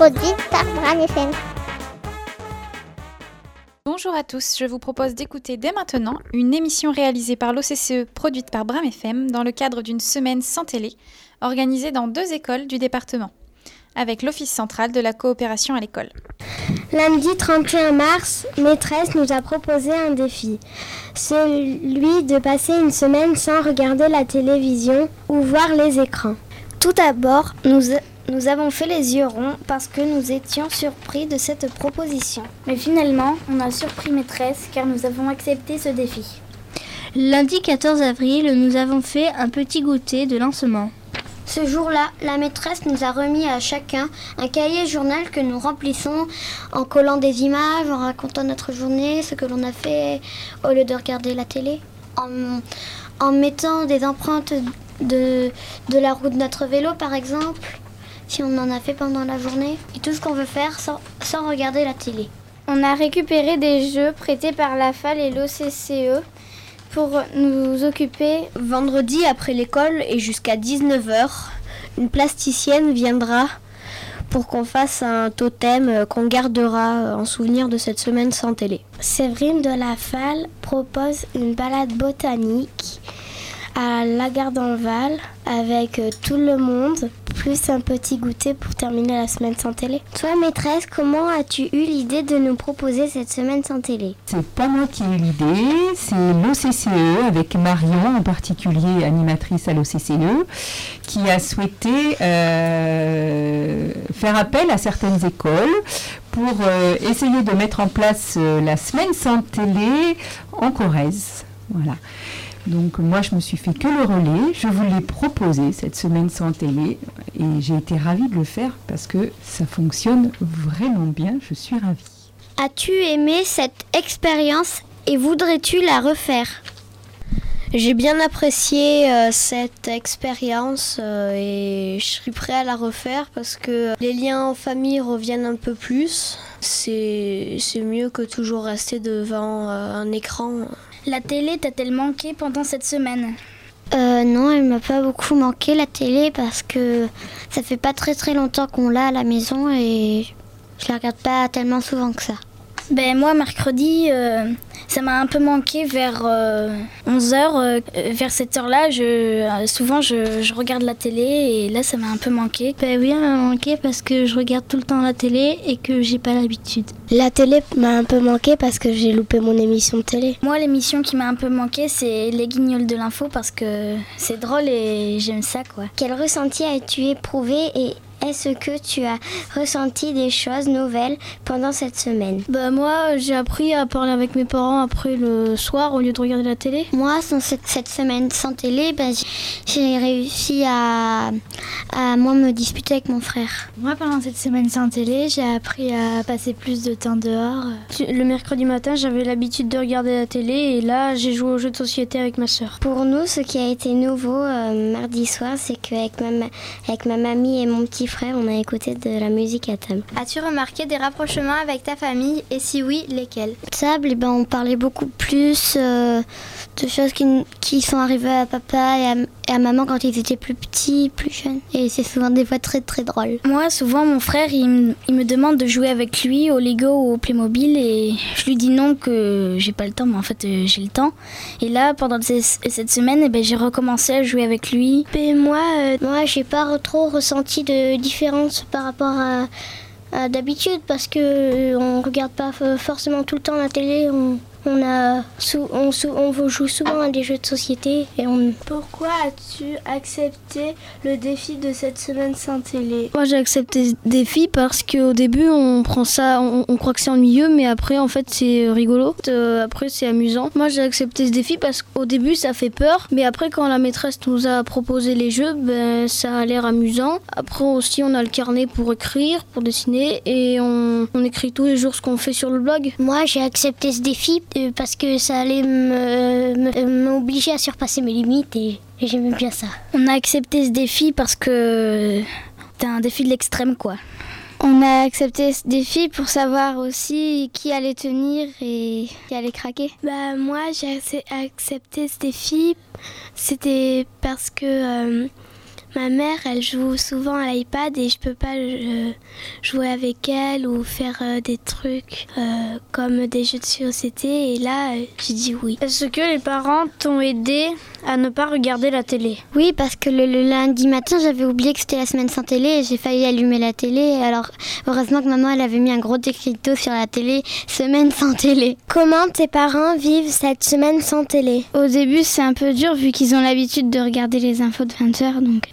produite par Bram FM. Bonjour à tous, je vous propose d'écouter dès maintenant une émission réalisée par l'OCCE produite par Bram FM dans le cadre d'une semaine sans télé organisée dans 2 écoles du département, avec l'Office central de la coopération à l'école. Lundi 31 mars, Maîtresse nous a proposé un défi, celui de passer une semaine sans regarder la télévision ou voir les écrans. Tout d'abord, nous avons fait les yeux ronds parce que nous étions surpris de cette proposition. Mais finalement, on a surpris Maîtresse car nous avons accepté ce défi. Lundi 14 avril, nous avons fait un petit goûter de lancement. Ce jour-là, la maîtresse nous a remis à chacun un cahier journal que nous remplissons en collant des images, en racontant notre journée, ce que l'on a fait au lieu de regarder la télé, en mettant des empreintes de la roue de notre vélo par exemple, si on en a fait pendant la journée, et tout ce qu'on veut faire sans regarder la télé. On a récupéré des jeux prêtés par la FAL et l'OCCE pour nous occuper. Vendredi après l'école et jusqu'à 19h, une plasticienne viendra pour qu'on fasse un totem qu'on gardera en souvenir de cette semaine sans télé. Séverine de la FAL propose une balade botanique à Lagarde-en-Val avec tout le monde, plus un petit goûter pour terminer la semaine sans télé. Toi, maîtresse, comment as-tu eu l'idée de nous proposer cette semaine sans télé ? C'est pas moi qui ai eu l'idée, c'est l'OCCE avec Marion en particulier, animatrice à l'OCCE, qui a souhaité faire appel à certaines écoles pour essayer de mettre en place la semaine sans télé en Corrèze. Voilà. Donc moi je me suis fait que le relais, je vous l'ai proposé cette semaine sans télé et j'ai été ravie de le faire parce que ça fonctionne vraiment bien, je suis ravie. As-tu aimé cette expérience et voudrais-tu la refaire ? J'ai bien apprécié cette expérience et je suis prêt à la refaire parce que les liens en famille reviennent un peu plus. C'est mieux que toujours rester devant un écran. La télé t'a-t-elle manqué pendant cette semaine ? Non, elle m'a pas beaucoup manqué la télé parce que ça fait pas très très longtemps qu'on l'a à la maison et je la regarde pas tellement souvent que ça. Moi, mercredi, ça m'a un peu manqué vers 11h. Vers cette heure-là, souvent je regarde la télé et là, ça m'a un peu manqué. Oui, elle m'a manqué parce que je regarde tout le temps la télé et que j'ai pas l'habitude. La télé m'a un peu manqué parce que j'ai loupé mon émission de télé. Moi, l'émission qui m'a un peu manqué, c'est les Guignols de l'info parce que c'est drôle et j'aime ça, quoi. Quel ressenti as-tu éprouvé et est-ce que tu as ressenti des choses nouvelles pendant cette semaine ? Moi, j'ai appris à parler avec mes parents après le soir au lieu de regarder la télé. Moi, cette semaine sans télé, j'ai réussi à moins me disputer avec mon frère. Moi, pendant cette semaine sans télé, j'ai appris à passer plus de temps dehors. Le mercredi matin, j'avais l'habitude de regarder la télé et là, j'ai joué aux jeux de société avec ma sœur. Pour nous, ce qui a été nouveau mardi soir, c'est qu'avec ma mamie et mon petit frère, on a écouté de la musique à table. As-tu remarqué des rapprochements avec ta famille et si oui, lesquels ? Table, on parlait beaucoup plus de choses qui sont arrivées à papa et à maman quand ils étaient plus petits, plus jeunes. Et c'est souvent des fois très très drôle. Moi, souvent, mon frère, il me demande de jouer avec lui au Lego ou au Playmobil et je lui dis non que j'ai pas le temps, mais en fait, j'ai le temps. Et là, pendant cette semaine, j'ai recommencé à jouer avec lui. Et moi, j'ai pas trop ressenti de différence par rapport à d'habitude parce que on regarde pas forcément tout le temps la télé. On joue souvent à des jeux de société. Pourquoi as-tu accepté le défi de cette semaine sans télé ? Moi j'ai accepté ce défi parce qu'au début on prend ça, on croit que c'est ennuyeux, mais après en fait c'est rigolo, après c'est amusant. Moi j'ai accepté ce défi parce qu'au début ça fait peur, mais après quand la maîtresse nous a proposé les jeux, ça a l'air amusant. Après aussi on a le carnet pour écrire, pour dessiner et on écrit tous les jours ce qu'on fait sur le blog. Moi j'ai accepté ce défi parce que ça allait m'obliger à surpasser mes limites et j'aimais bien ça. On a accepté ce défi parce que c'était un défi de l'extrême, quoi. On a accepté ce défi pour savoir aussi qui allait tenir et qui allait craquer. Moi, j'ai accepté ce défi, c'était parce que Ma mère, elle joue souvent à l'iPad et je peux pas jouer avec elle ou faire des trucs comme des jeux de société. Et là, j'ai dit oui. Est-ce que les parents t'ont aidé à ne pas regarder la télé? Oui, parce que le lundi matin, j'avais oublié que c'était la semaine sans télé et j'ai failli allumer la télé. Alors, heureusement que maman, elle avait mis un gros écriteau sur la télé, semaine sans télé. Comment tes parents vivent cette semaine sans télé? Au début, c'est un peu dur vu qu'ils ont l'habitude de regarder les infos de 20h, donc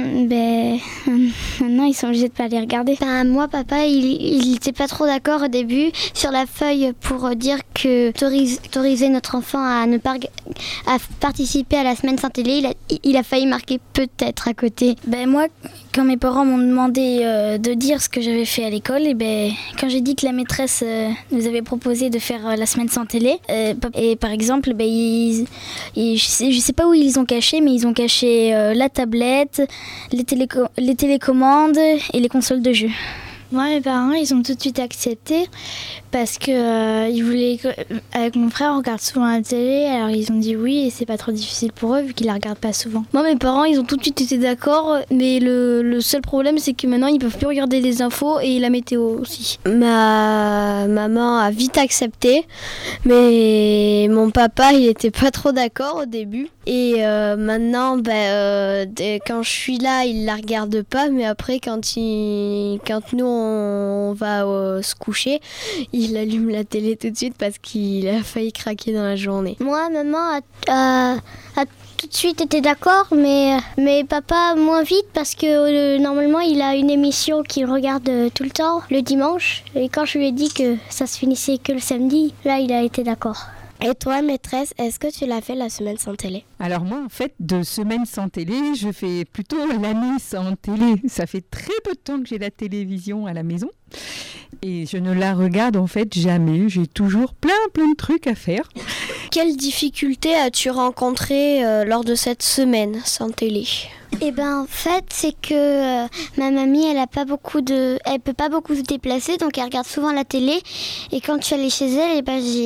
maintenant ils sont obligés de pas les regarder. Moi, papa, il était pas trop d'accord au début sur la feuille pour dire que autoriser notre enfant à ne pas à participer à la semaine sans télé. Il a failli marquer peut-être à côté. Moi, quand mes parents m'ont demandé de dire ce que j'avais fait à l'école, quand j'ai dit que la maîtresse nous avait proposé de faire la semaine sans télé, et par exemple, je sais pas où ils ont caché, mais ils ont caché la tablette, les télécommandes et les consoles de jeux. Moi, mes parents, ils ont tout de suite accepté parce que ils voulaient, avec mon frère, on regarde souvent la télé, alors ils ont dit oui et c'est pas trop difficile pour eux vu qu'ils la regardent pas souvent. Moi, mes parents, ils ont tout de suite été d'accord, mais le seul problème, c'est que maintenant, ils peuvent plus regarder les infos et la météo aussi. Ma maman a vite accepté, mais mon papa, il était pas trop d'accord au début. Et maintenant, quand je suis là, il la regarde pas, mais après, quand nous on va se coucher, il allume la télé tout de suite parce qu'il a failli craquer dans la journée. Moi, maman a tout de suite été d'accord, mais papa moins vite parce que normalement il a une émission qu'il regarde tout le temps, le dimanche. Et quand je lui ai dit que ça se finissait que le samedi, là il a été d'accord. Et toi, maîtresse, est-ce que tu l'as fait la semaine sans télé? Alors moi, en fait, de semaine sans télé, je fais plutôt l'année sans télé. Ça fait très peu de temps que j'ai la télévision à la maison et je ne la regarde en fait jamais. J'ai toujours plein de trucs à faire. Quelles difficultés as-tu rencontrées lors de cette semaine sans télé? En fait, c'est que ma mamie, elle peut pas beaucoup se déplacer, donc elle regarde souvent la télé. Et quand je suis allée chez elle,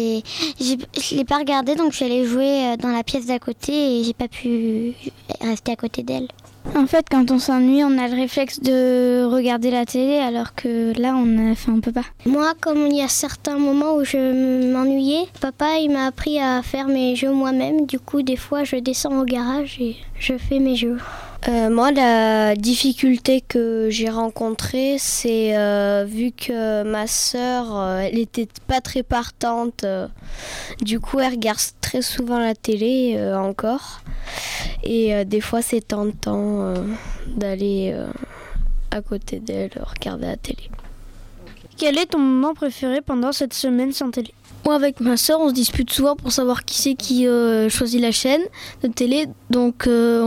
je l'ai pas regardée, donc je suis allée jouer dans la pièce d'à côté et j'ai pas pu rester à côté d'elle. En fait, quand on s'ennuie, on a le réflexe de regarder la télé, alors que là, on peut pas. Moi, comme il y a certains moments où je m'ennuyais, papa, il m'a appris à faire mes jeux moi-même. Du coup, des fois, je descends au garage et je fais mes jeux. Moi, la difficulté que j'ai rencontrée, c'est vu que ma sœur, elle était pas très partante. Du coup, elle regarde très souvent la télé encore. Et des fois, c'est tentant d'aller à côté d'elle regarder la télé. Quel est ton moment préféré pendant cette semaine sans télé? Moi, avec ma sœur, on se dispute souvent pour savoir qui c'est qui choisit la chaîne de télé. Donc,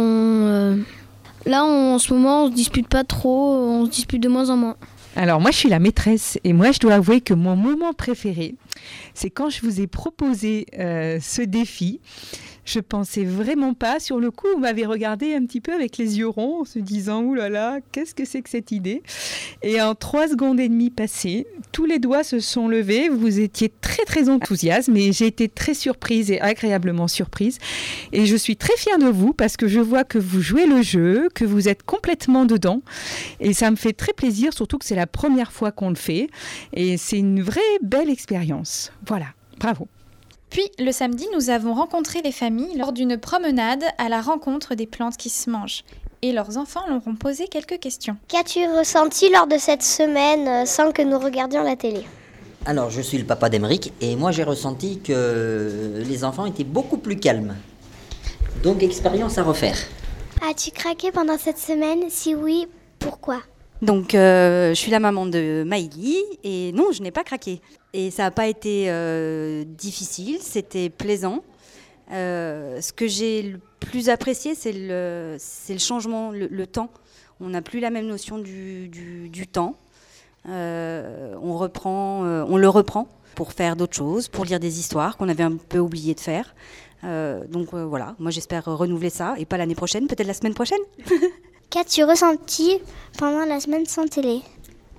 là, en ce moment, on se dispute pas trop, on se dispute de moins en moins. Alors moi, je suis la maîtresse et moi, je dois avouer que mon moment préféré, c'est quand je vous ai proposé ce défi. Je pensais vraiment pas. Sur le coup, vous m'avez regardé un petit peu avec les yeux ronds en se disant « Ouh là là, qu'est-ce que c'est que cette idée ?» Et en 3 secondes et demie passées, tous les doigts se sont levés. Vous étiez très enthousiaste, mais j'ai été très surprise et agréablement surprise. Et je suis très fière de vous parce que je vois que vous jouez le jeu, que vous êtes complètement dedans. Et ça me fait très plaisir, surtout que c'est la première fois qu'on le fait. Et c'est une vraie belle expérience. Voilà, bravo. Puis, le samedi, nous avons rencontré les familles lors d'une promenade à la rencontre des plantes qui se mangent. Et leurs enfants leur ont posé quelques questions. Qu'as-tu ressenti lors de cette semaine sans que nous regardions la télé? Alors, je suis le papa d'Emeric et moi j'ai ressenti que les enfants étaient beaucoup plus calmes. Donc, expérience à refaire. As-tu craqué pendant cette semaine? Si oui, pourquoi? Donc, je suis la maman de Maïli et non, je n'ai pas craqué. Et ça n'a pas été difficile, c'était plaisant. Ce que j'ai le plus apprécié, c'est le changement, le temps. On n'a plus la même notion du temps. On le reprend pour faire d'autres choses, pour lire des histoires qu'on avait un peu oublié de faire. Donc voilà, moi j'espère renouveler ça, et pas l'année prochaine, peut-être la semaine prochaine. Qu'as-tu ressenti pendant la semaine sans télé?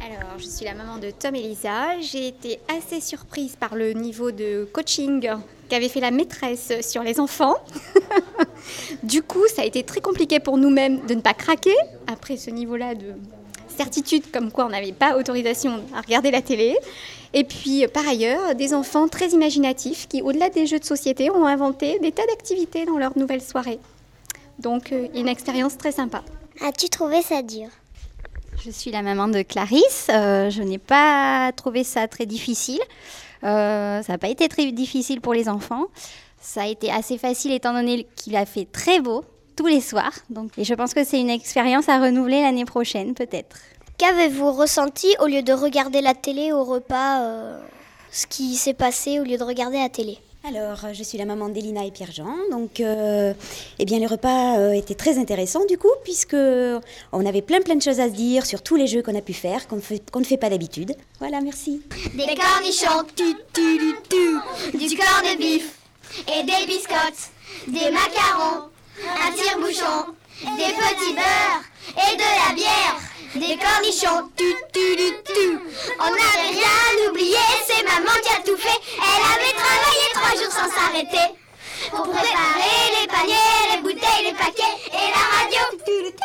Alors, je suis la maman de Tom et Lisa. J'ai été assez surprise par le niveau de coaching qu'avait fait la maîtresse sur les enfants. Du coup, ça a été très compliqué pour nous-mêmes de ne pas craquer après ce niveau-là de certitude comme quoi on n'avait pas autorisation à regarder la télé. Et puis, par ailleurs, des enfants très imaginatifs qui, au-delà des jeux de société, ont inventé des tas d'activités dans leur nouvelle soirée. Donc, une expérience très sympa. As-tu trouvé ça dur ? Je suis la maman de Clarisse. Je n'ai pas trouvé ça très difficile. Ça n'a pas été très difficile pour les enfants. Ça a été assez facile étant donné qu'il a fait très beau tous les soirs. Et je pense que c'est une expérience à renouveler l'année prochaine, peut-être. Qu'avez-vous ressenti au lieu de regarder la télé au repas, ce qui s'est passé au lieu de regarder la télé ? Alors, je suis la maman d'Elina et Pierre-Jean. Donc, le repas était très intéressant du coup, puisque on avait plein de choses à se dire sur tous les jeux qu'on a pu faire, qu'on ne fait pas d'habitude. Voilà, merci. Des cornichons, du corned beef et des biscottes, des macarons, un tire-bouchon, des petits beurres et de la bière. Des cornichons, on n'avait rien oublié, c'est maman qui a tout fait. Elle avait travaillé 3 jours sans s'arrêter pour préparer les paniers, les bouteilles, les paquets et la radio.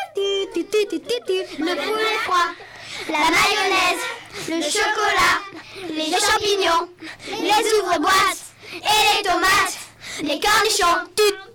Le poulet froid, la mayonnaise, le chocolat, les champignons, les ouvre-boîtes et les tomates, les cornichons.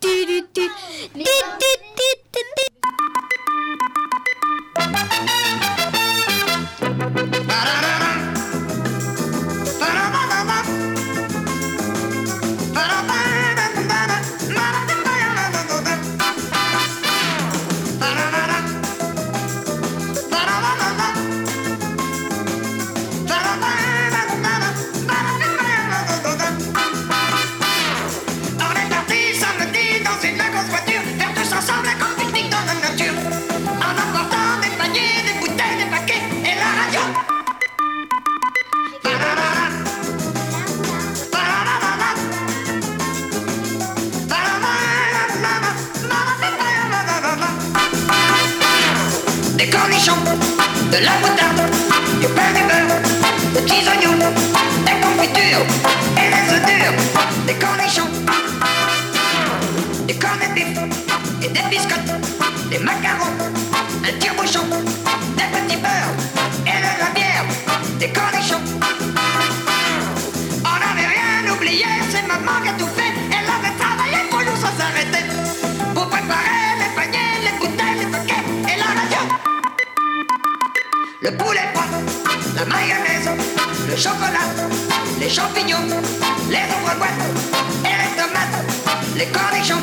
Des cornichons, de la moutarde, du pain du beurre, des petits oignons, des confitures et des œufs durs. Des cornichons, des corned beef et des biscottes, des macarons, un tire-bouchon, des petits beurres et de la bière. Des cornichons, on n'avait rien oublié, c'est maman qui a tout fait. Elle avait travaillé pour nous sans s'arrêter pour préparer les paniers, les bouteilles, les paquets et la radio. Le poulet froid, la mayonnaise, le chocolat, les champignons, les ouvre-boîtes et les tomates, les cornichons.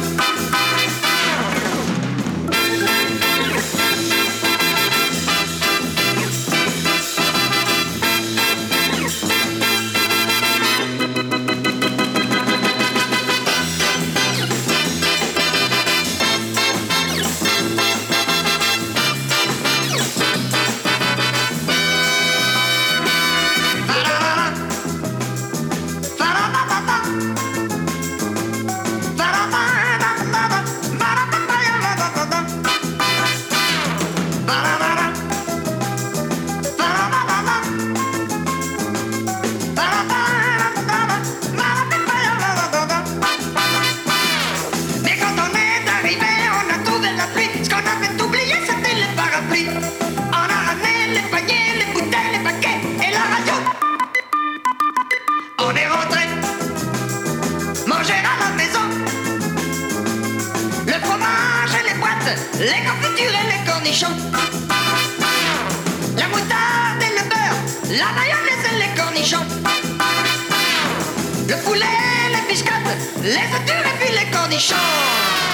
Les confitures et les cornichons, la moutarde et le beurre, la mayonnaise et les cornichons, le poulet, les biscottes, les œufs durs et puis les cornichons.